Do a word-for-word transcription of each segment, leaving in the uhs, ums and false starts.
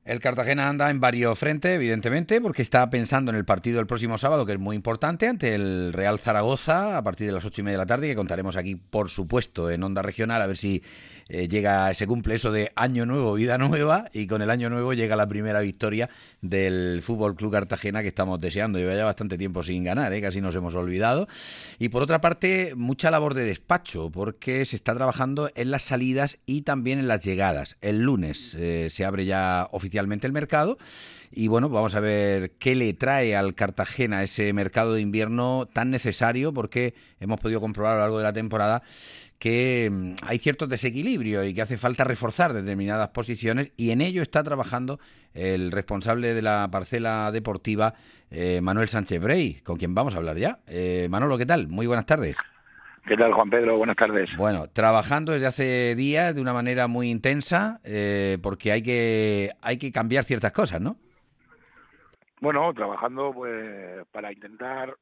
El Cartagena anda en varios frentes, evidentemente, porque está pensando en el partido del próximo sábado, que es muy importante, ante el Real Zaragoza, a partir de las ocho y media de la tarde, que contaremos aquí, por supuesto, en Onda Regional, a ver si eh, llega, se cumple eso de año nuevo, vida nueva, y con el año nuevo llega la primera victoria del Fútbol Club Cartagena que estamos deseando. Lleva ya bastante tiempo sin ganar, ¿eh? Casi nos hemos olvidado. Y por otra parte, mucha labor de despacho, porque se está trabajando en las salidas y también en las llegadas. El lunes eh, se abre ya oficialmente el mercado y bueno, vamos a ver qué le trae al Cartagena ese mercado de invierno tan necesario, porque hemos podido comprobar a lo largo de la temporada que mmm, hay ciertos desequilibrios y que hace falta reforzar determinadas posiciones, y en ello está trabajando el responsable de la parcela deportiva, eh, Manuel Sánchez Brey, con quien vamos a hablar ya. Eh, Manolo, ¿qué tal? Muy buenas tardes. ¿Qué tal, Juan Pedro? Buenas tardes. Bueno, trabajando desde hace días de una manera muy intensa, eh, porque hay que hay que cambiar ciertas cosas, ¿no? Bueno, trabajando pues para intentar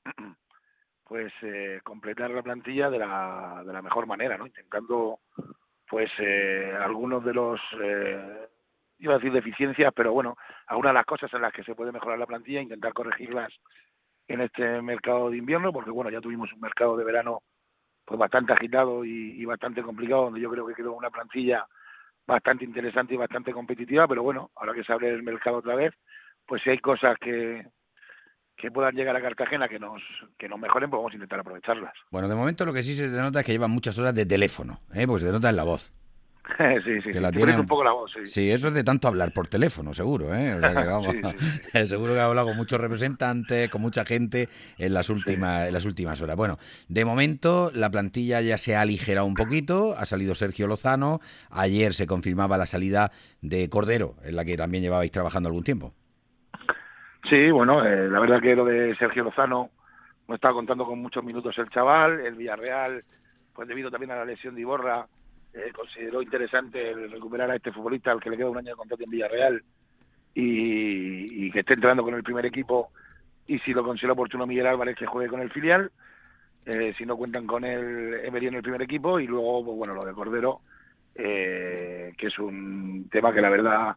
pues eh, completar la plantilla de la de la mejor manera, ¿no? Intentando pues eh, algunos de los eh, iba a decir deficiencias, pero bueno, algunas de las cosas en las que se puede mejorar la plantilla, intentar corregirlas en este mercado de invierno, porque bueno, ya tuvimos un mercado de verano pues bastante agitado y, y bastante complicado, donde yo creo que quedó una plantilla bastante interesante y bastante competitiva, pero bueno, ahora que se abre el mercado otra vez, pues si hay cosas que, que puedan llegar a Cartagena que nos que nos mejoren, pues vamos a intentar aprovecharlas. Bueno, de momento lo que sí se te nota es que llevan muchas horas de teléfono, ¿eh? Porque se te nota en la voz. sí, sí, Que sí, la estoy tienen... poniendo un poco la voz, sí. Sí, eso es de tanto hablar por teléfono, seguro, ¿eh? O sea que vamos, sí, sí, sí. seguro que ha hablado con muchos representantes, con mucha gente en las últimas, sí. en las últimas horas. Bueno, de momento la plantilla ya se ha aligerado un poquito, ha salido Sergio Lozano, ayer se confirmaba la salida de Cordero, en la que también llevabais trabajando algún tiempo. Sí, bueno, eh, la verdad que lo de Sergio Lozano no estaba contando con muchos minutos el chaval, el Villarreal, pues debido también a la lesión de Iborra, eh, consideró interesante el recuperar a este futbolista al que le queda un año de contrato en Villarreal y, y que esté entrenando con el primer equipo, y si lo considera oportuno Miguel Álvarez, que juegue con el filial, eh, si no cuentan con él, Emery en el primer equipo, y luego, pues bueno, lo de Cordero, eh, que es un tema que la verdad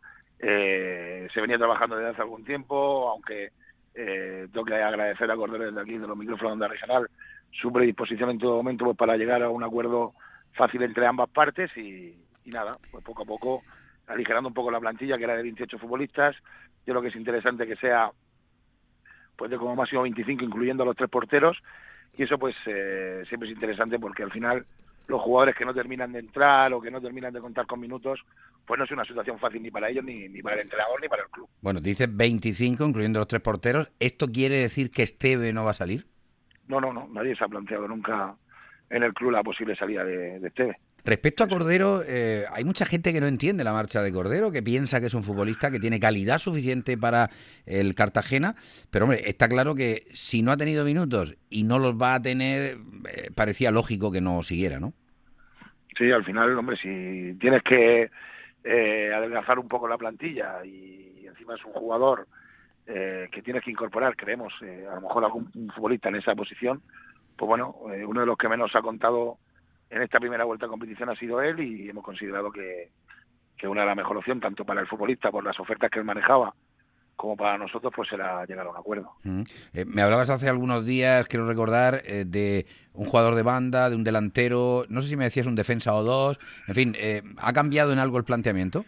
eh, se venía trabajando desde hace algún tiempo, aunque eh, tengo que agradecer a Cordero desde aquí, de los micrófonos de Onda Regional, su predisposición en todo momento pues para llegar a un acuerdo fácil entre ambas partes, y, y nada, pues poco a poco aligerando un poco la plantilla, que era de veintiocho futbolistas. Yo creo que es interesante que sea pues de como máximo veinticinco, incluyendo a los tres porteros, y eso pues eh, siempre es interesante, porque al final los jugadores que no terminan de entrar o que no terminan de contar con minutos, pues no es una situación fácil ni para ellos, ni, ni para el entrenador, ni para el club. Bueno, dice veinticinco, incluyendo los tres porteros. ¿Esto quiere decir que Esteve no va a salir? No, no, no, nadie se ha planteado nunca en el club la posible salida de, de Esteve. Respecto a Cordero, eh, hay mucha gente que no entiende la marcha de Cordero, que piensa que es un futbolista que tiene calidad suficiente para el Cartagena, pero hombre, está claro que si no ha tenido minutos y no los va a tener, eh, parecía lógico que no siguiera, ¿no? Sí, al final, hombre, si tienes que eh, adelgazar un poco la plantilla y encima es un jugador eh, que tienes que incorporar, creemos, eh, a lo mejor algún un futbolista en esa posición, pues bueno, eh, uno de los que menos ha contado en esta primera vuelta de competición ha sido él, y hemos considerado que, que una de las mejores opciones, tanto para el futbolista por las ofertas que él manejaba, como para nosotros, pues era llegar a un acuerdo. Mm. Eh, me hablabas hace algunos días, quiero recordar, eh, de un jugador de banda, de un delantero, no sé si me decías un defensa o dos, en fin, eh, ¿ha cambiado en algo el planteamiento?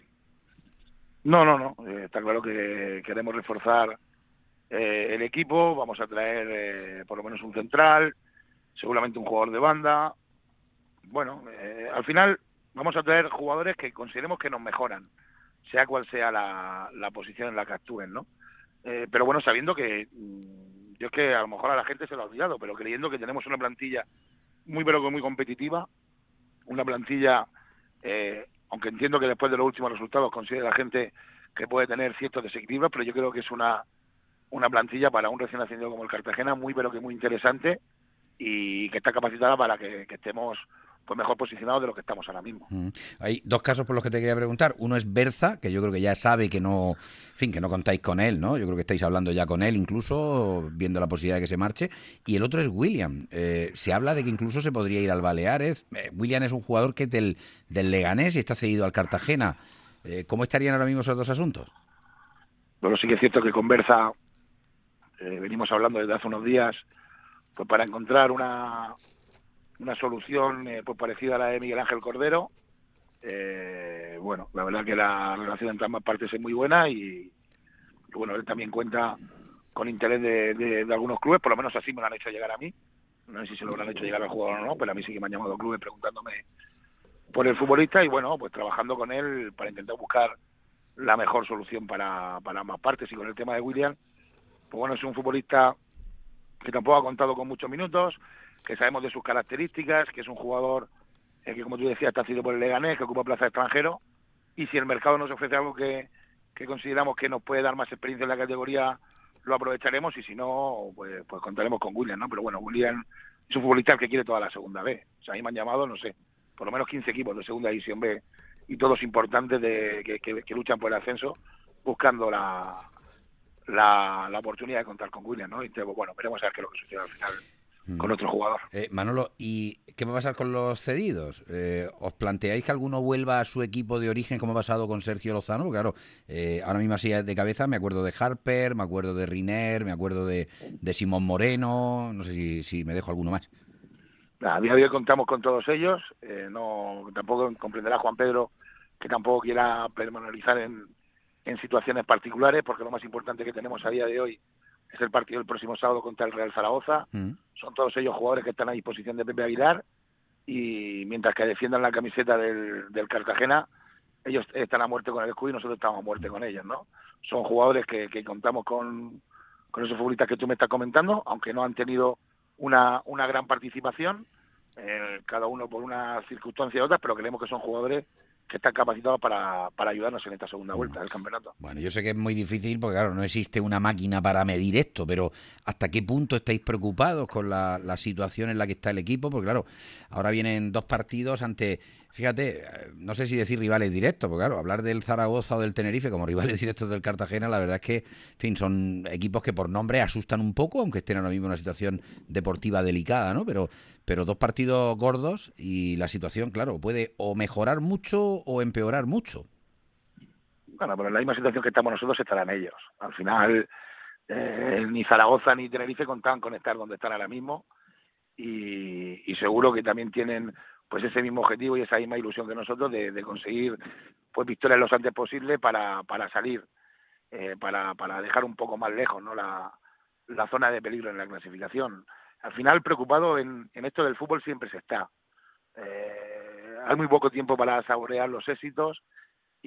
No, no, no, eh, está claro que queremos reforzar eh, el equipo, vamos a traer eh, por lo menos un central, seguramente un jugador de banda. Bueno, eh, al final vamos a traer jugadores que consideremos que nos mejoran, sea cual sea la, la posición en la que actúen, ¿no? Eh, pero bueno, sabiendo que, mmm, yo es que a lo mejor a la gente se lo ha olvidado, pero creyendo que tenemos una plantilla muy pero que muy competitiva, una plantilla, eh, aunque entiendo que después de los últimos resultados considera la gente que puede tener ciertos desequilibrios, pero yo creo que es una, una plantilla para un recién ascendido como el Cartagena muy pero que muy interesante, y que está capacitada para que, que estemos pues mejor posicionados de lo que estamos ahora mismo. Mm. Hay dos casos por los que te quería preguntar. Uno es Berza, que yo creo que ya sabe que no, en fin, que no contáis con él, ¿no? Yo creo que estáis hablando ya con él, incluso viendo la posibilidad de que se marche. Y el otro es William. Eh, se habla de que incluso se podría ir al Baleares. Eh, William es un jugador que es del, del Leganés y está cedido al Cartagena. Eh, ¿Cómo estarían ahora mismo esos dos asuntos? Pero sí que es cierto que con Berza eh, venimos hablando desde hace unos días, pues para encontrar una una solución eh, pues parecida a la de Miguel Ángel Cordero. Eh, bueno, la verdad que la relación entre ambas partes es muy buena y, y bueno, él también cuenta con interés de, de, de algunos clubes, por lo menos así me lo han hecho llegar a mí. No sé si se lo habrán hecho llegar al jugador o no, pero a mí sí que me han llamado clubes preguntándome por el futbolista y bueno, pues trabajando con él para intentar buscar la mejor solución para, para ambas partes. Y con el tema de William, pues bueno, es un futbolista que tampoco ha contado con muchos minutos, que sabemos de sus características, que es un jugador eh, que, como tú decías, está cedido por el Leganés, que ocupa plaza de extranjero, y si el mercado nos ofrece algo que, que consideramos que nos puede dar más experiencia en la categoría, lo aprovecharemos, y si no, pues, pues contaremos con William, ¿no? Pero bueno, William es un futbolista que quiere toda la segunda B. O sea, ahí me han llamado, no sé, por lo menos quince equipos de segunda división B, y todos importantes de que, que, que luchan por el ascenso, buscando la, la, la oportunidad de contar con William, ¿no? Y entonces, bueno, veremos a ver qué es lo que sucede al final con otro jugador. Eh, Manolo, ¿y qué va a pasar con los cedidos? Eh, ¿Os planteáis que alguno vuelva a su equipo de origen como ha pasado con Sergio Lozano? Porque claro, eh, ahora mismo así de cabeza me acuerdo de Harper, me acuerdo de Riner, me acuerdo de, de Simón Moreno, no sé si, si me dejo alguno más. A día de hoy contamos con todos ellos, eh, no tampoco comprenderá Juan Pedro que tampoco quiera permanentizar en, en situaciones particulares, porque lo más importante que tenemos a día de hoy es el partido del próximo sábado contra el Real Zaragoza. Mm. Son todos ellos jugadores que están a disposición de Pepe Aguilar, y mientras que defiendan la camiseta del, del Cartagena, ellos están a muerte con el escudo y nosotros estamos a muerte con ellos, ¿no? Son jugadores que, que contamos con, con esos futbolistas que tú me estás comentando, aunque no han tenido una, una gran participación, eh, cada uno por una circunstancia u otra, pero creemos que son jugadores que están capacitados para, para ayudarnos en esta segunda vuelta del campeonato. Bueno, yo sé que es muy difícil porque, claro, no existe una máquina para medir esto, pero ¿hasta qué punto estáis preocupados con la, la situación en la que está el equipo? Porque, claro, ahora vienen dos partidos ante, fíjate, no sé si decir rivales directos, porque, claro, hablar del Zaragoza o del Tenerife como rivales directos del Cartagena, la verdad es que, en fin, son equipos que por nombre asustan un poco, aunque estén ahora mismo en una situación deportiva delicada, ¿no? Pero, pero dos partidos gordos y la situación, claro, puede o mejorar mucho o empeorar mucho. Bueno, pero en la misma situación que estamos nosotros estarán ellos. Al final, eh, ni Zaragoza ni Tenerife contaban con estar donde están ahora mismo, y, y seguro que también tienen pues ese mismo objetivo y esa misma ilusión que nosotros de, de conseguir pues victorias lo antes posible para, para salir, eh, para, para dejar un poco más lejos, ¿no?, la, la zona de peligro en la clasificación. Al final, preocupado en, en esto del fútbol siempre se está. Eh, hay muy poco tiempo para saborear los éxitos, y,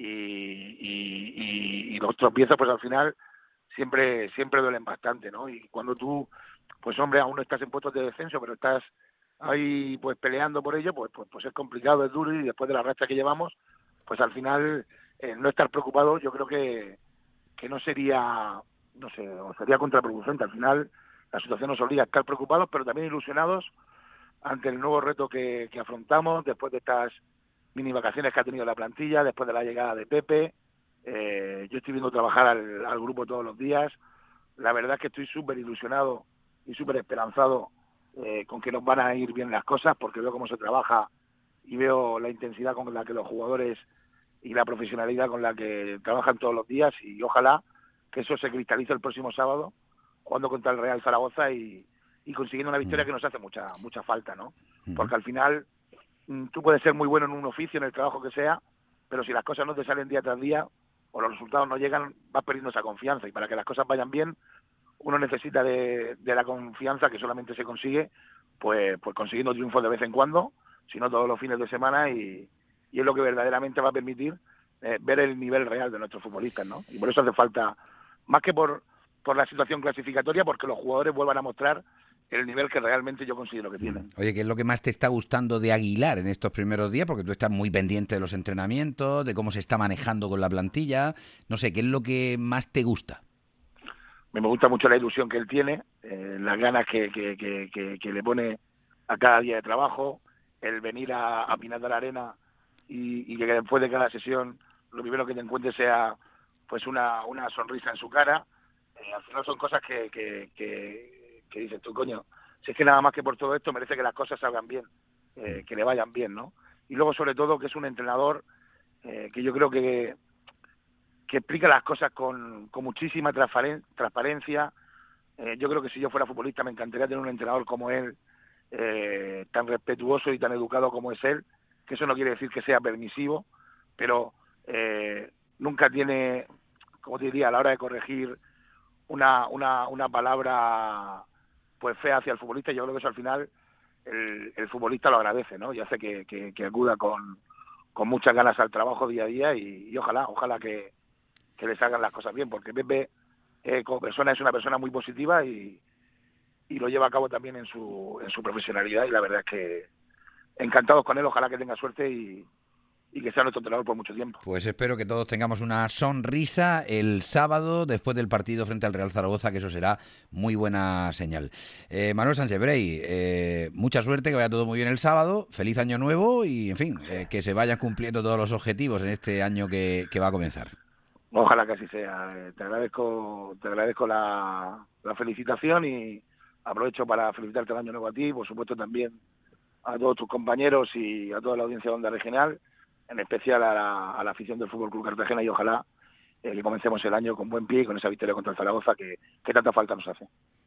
y, y, y los tropiezos pues al final siempre siempre duelen bastante, ¿no? Y cuando tú, pues hombre, aún no estás en puestos de descenso, pero estás ahí pues peleando por ello, pues pues, pues es complicado, es duro, y después de la racha que llevamos, pues al final eh, no estar preocupado yo creo que, que no sería, no sé, o sería contraproducente. Al final la situación nos obliga a estar preocupados, pero también ilusionados ante el nuevo reto que, que afrontamos después de estas mini vacaciones que ha tenido la plantilla, después de la llegada de Pepe. Eh, yo estoy viendo trabajar al, al grupo todos los días. La verdad es que estoy súper ilusionado y súper esperanzado eh, con que nos van a ir bien las cosas, porque veo cómo se trabaja y veo la intensidad con la que los jugadores y la profesionalidad con la que trabajan todos los días, y ojalá que eso se cristalice el próximo sábado jugando contra el Real Zaragoza y, y consiguiendo una victoria que nos hace mucha mucha falta, ¿no? Porque al final tú puedes ser muy bueno en un oficio, en el trabajo que sea, pero si las cosas no te salen día tras día o los resultados no llegan, vas perdiendo esa confianza, y para que las cosas vayan bien uno necesita de, de la confianza, que solamente se consigue pues pues consiguiendo triunfos de vez en cuando, sino todos los fines de semana, y, y es lo que verdaderamente va a permitir eh, ver el nivel real de nuestros futbolistas, ¿no? Y por eso hace falta, más que por, por la situación clasificatoria, porque los jugadores vuelvan a mostrar el nivel que realmente yo considero que tienen. Oye, ¿qué es lo que más te está gustando de Aguilar en estos primeros días? Porque tú estás muy pendiente de los entrenamientos, de cómo se está manejando con la plantilla. No sé, ¿qué es lo que más te gusta? Me gusta mucho la ilusión que él tiene, eh, las ganas que, que, que, que, que le pone a cada día de trabajo, el venir a, a Pinar de la Arena y, y que después de cada sesión lo primero que te encuentres sea pues una, una sonrisa en su cara. Eh, al final son cosas que, que, que, que dices tú, coño, si es que nada más que por todo esto merece que las cosas salgan bien, eh, que le vayan bien, ¿no? Y luego, sobre todo, que es un entrenador eh, que yo creo que que explica las cosas con, con muchísima transfaren- transparencia. Eh, yo creo que si yo fuera futbolista me encantaría tener un entrenador como él, eh, tan respetuoso y tan educado como es él, que eso no quiere decir que sea permisivo, pero eh, nunca tiene, como te diría, a la hora de corregir una, una, una palabra pues fea hacia el futbolista. Yo creo que eso al final el, el futbolista lo agradece, ¿no? Y hace que, que, que acuda con, con muchas ganas al trabajo día a día y, y ojalá, ojalá que, que le salgan las cosas bien, porque Pepe eh, como persona es una persona muy positiva y, y lo lleva a cabo también en su, en su profesionalidad, y la verdad es que encantados con él, ojalá que tenga suerte y, y que sea nuestro entrenador por mucho tiempo. Pues espero que todos tengamos una sonrisa el sábado después del partido frente al Real Zaragoza, que eso será muy buena señal. Eh, Manuel Sánchez Brey, eh, mucha suerte, que vaya todo muy bien el sábado, feliz año nuevo y, en fin, eh, que se vayan cumpliendo todos los objetivos en este año que, que va a comenzar. Ojalá que así sea. Eh, te agradezco, te agradezco la, la felicitación y aprovecho para felicitarte el año nuevo a ti, por supuesto también a todos tus compañeros y a toda la audiencia de Onda Regional, en especial a la, a la afición del Fútbol Club Cartagena, y ojalá eh, que comencemos el año con buen pie y con esa victoria contra el Zaragoza que, que tanta falta nos hace.